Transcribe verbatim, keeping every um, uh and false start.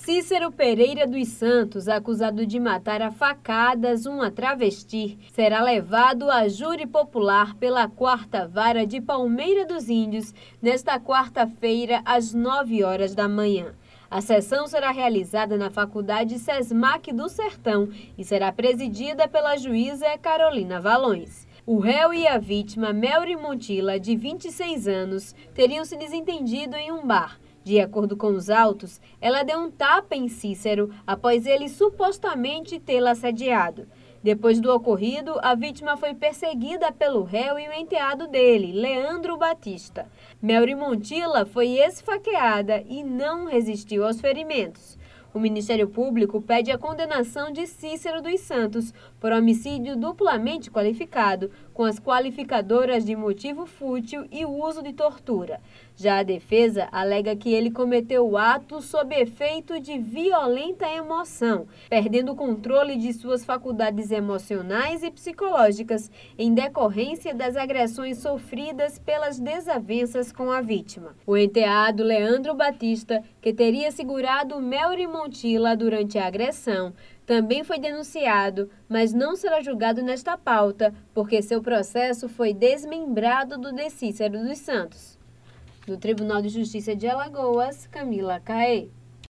Cícero Pereira dos Santos, acusado de matar a facadas uma travesti, será levado a júri popular pela quarta vara de Palmeira dos Índios nesta quarta-feira, às nove horas da manhã. A sessão será realizada na Faculdade SESMAC do Sertão e será presidida pela juíza Carolina Valões. O réu e a vítima, Melry Montilla, de vinte e seis anos, teriam se desentendido em um bar. De acordo com os autos, ela deu um tapa em Cícero após ele supostamente tê-la assediado. Depois do ocorrido, a vítima foi perseguida pelo réu e o enteado dele, Leandro Batista. Melry Montilla foi esfaqueada e não resistiu aos ferimentos. O Ministério Público pede a condenação de Cícero dos Santos por homicídio duplamente qualificado, com as qualificadoras de motivo fútil e uso de tortura. Já a defesa alega que ele cometeu o ato sob efeito de violenta emoção, perdendo o controle de suas faculdades emocionais e psicológicas em decorrência das agressões sofridas pelas desavenças com a vítima. O enteado Leandro Batista, que teria segurado Melry Montilla durante a agressão, também foi denunciado, mas não será julgado nesta pauta, porque seu processo foi desmembrado do de Cícero dos Santos. Do Tribunal de Justiça de Alagoas, Camila Caê.